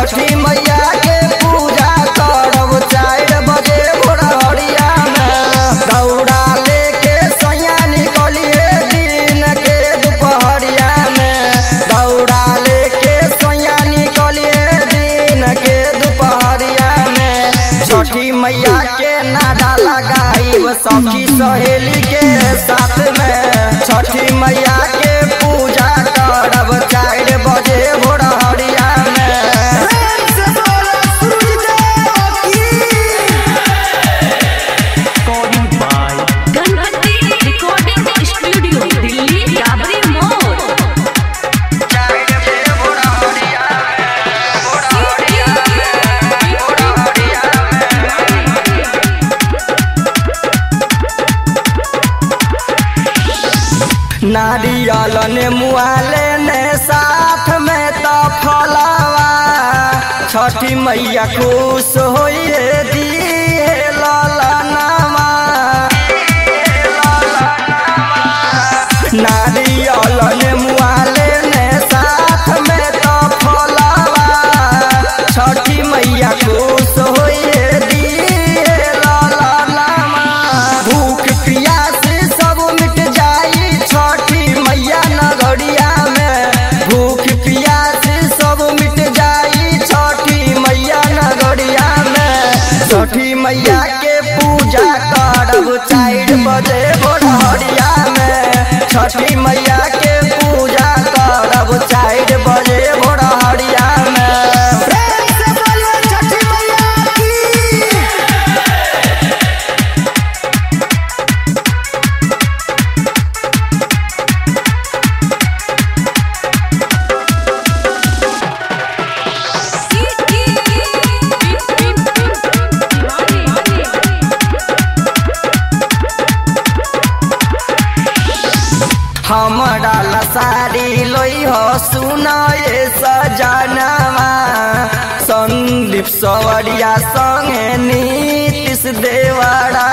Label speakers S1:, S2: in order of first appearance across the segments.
S1: छठी मैया के पूजा करब 4 बजे भोरहरिया में। दौड़ा लेके सैया निकलिए दिन के दुपहरिया में। दौड़ा लेके सैया निकलिए दिन के दुपहरिया में। छठी मैया के नारा लगाई सखी सहेली के साथ में। छठी मैया के पूजा करब 4 बजे भोरहरिया में।
S2: Ganpati recording studio Delhi Dabri Mor.
S1: नारियल ने मुआले ने साथ में तो फलवा। छठी मैया खुश होइए दिए ललनवा। नारियल ने मुआले ने साथ में तो फलवा। छठी मैया खुश होइए दिए ललनवा। भूख प्यास सब मिट जाई छठी मैया नगरिया में। भूख प्यास सब मिट जाई छठी मैया नगरिया में। छठी मैया के पूजा करब 4 बजे भोरहरिया में। छठी मैया के पूजा करब 4 बजे भोरहरिया में। हमरा ला साड़ी लोई हो सुनाए सजनवा। संदीप सवरिया संगे नीतीश देवड़ा।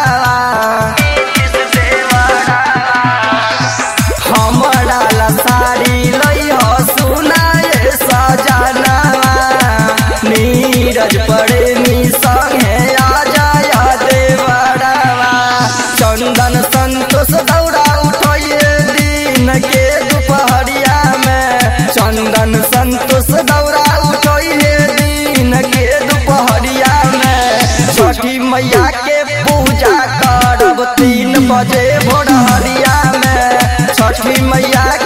S1: हमरा ला साड़ी लोई हो सुनाए सजनवा। नीरज प्रेमी संगे आजा देवड़वा। चंदन संतोष दौड़ा उठिए दिन के दुपहरिया में। चंदन संतोष दौड़ा उठिए दिन के दुपहरिया में। छठी मैया के पूजा करब 3 बजे भोरहरिया में। छठी मैया